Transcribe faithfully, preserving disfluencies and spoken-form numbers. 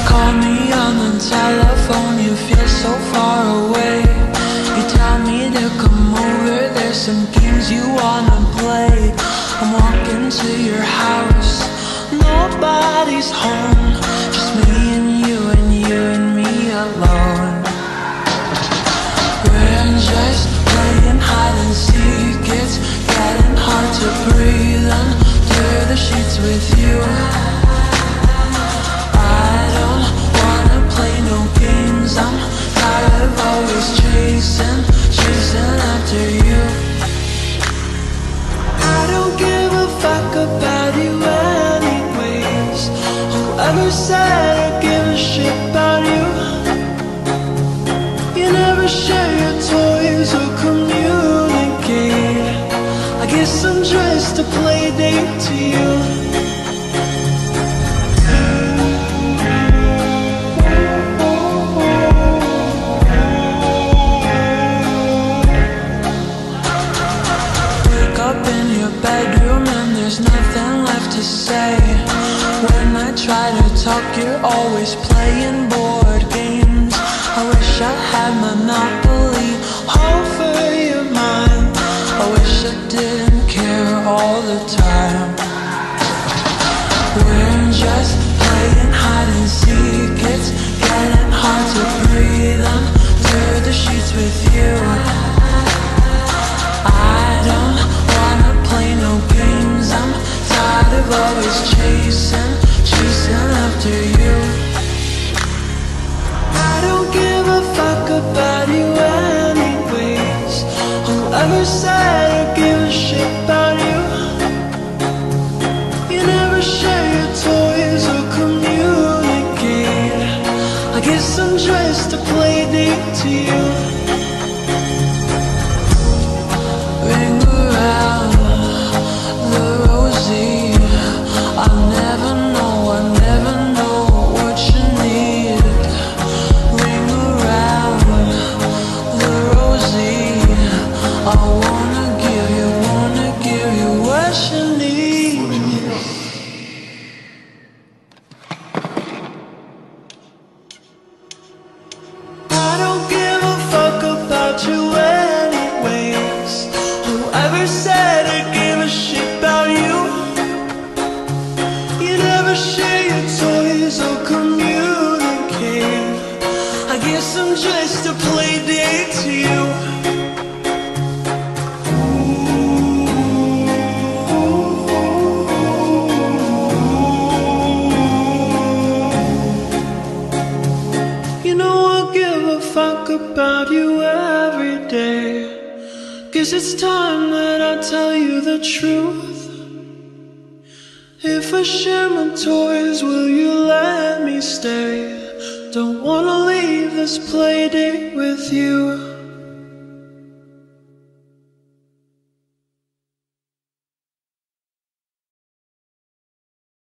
Call me on the telephone, you feel so far away. You tell me to come over, there's some games you wanna play. I'm walking to your house, nobody's home, just me and you and you and me alone. We're just playing hide and seek, it's getting hard to breathe under the sheets with you. I don't wanna play no games, I'm tired of always chasing, chasing after you. I don't give a fuck about you anyways. Whoever said I give a shit about you? You never share your toys or communicate. I guess I'm just a play date to you. Bedroom and there's nothing left to say. When I try to talk, you're always playing board games. I wish I had Monopoly over your mind. I wish I didn't care all the time. We're just playing hide and seek, it's getting hard to breathe under the sheets with you. I don't wanna play no games, I'm tired of always chasing, chasing after you. I don't give a fuck about you anyways. Whoever said I give a shit about you? You never share your toys or communicate. I guess I'm just a play date to you. Ring around the rosy, I'll never know, I never know what you need. Ring around the rosy, I wanna give you, wanna give you what you need. I don't give a fuck about you anyways. Whoever said I give a shit about you? You never share your toys or communicate. I guess I'm just a play date to you. You know I give a fuck about you every day. Guess it's time that I tell you the truth. If I share my toys, will you let me stay? Don't wanna leave this play date with you.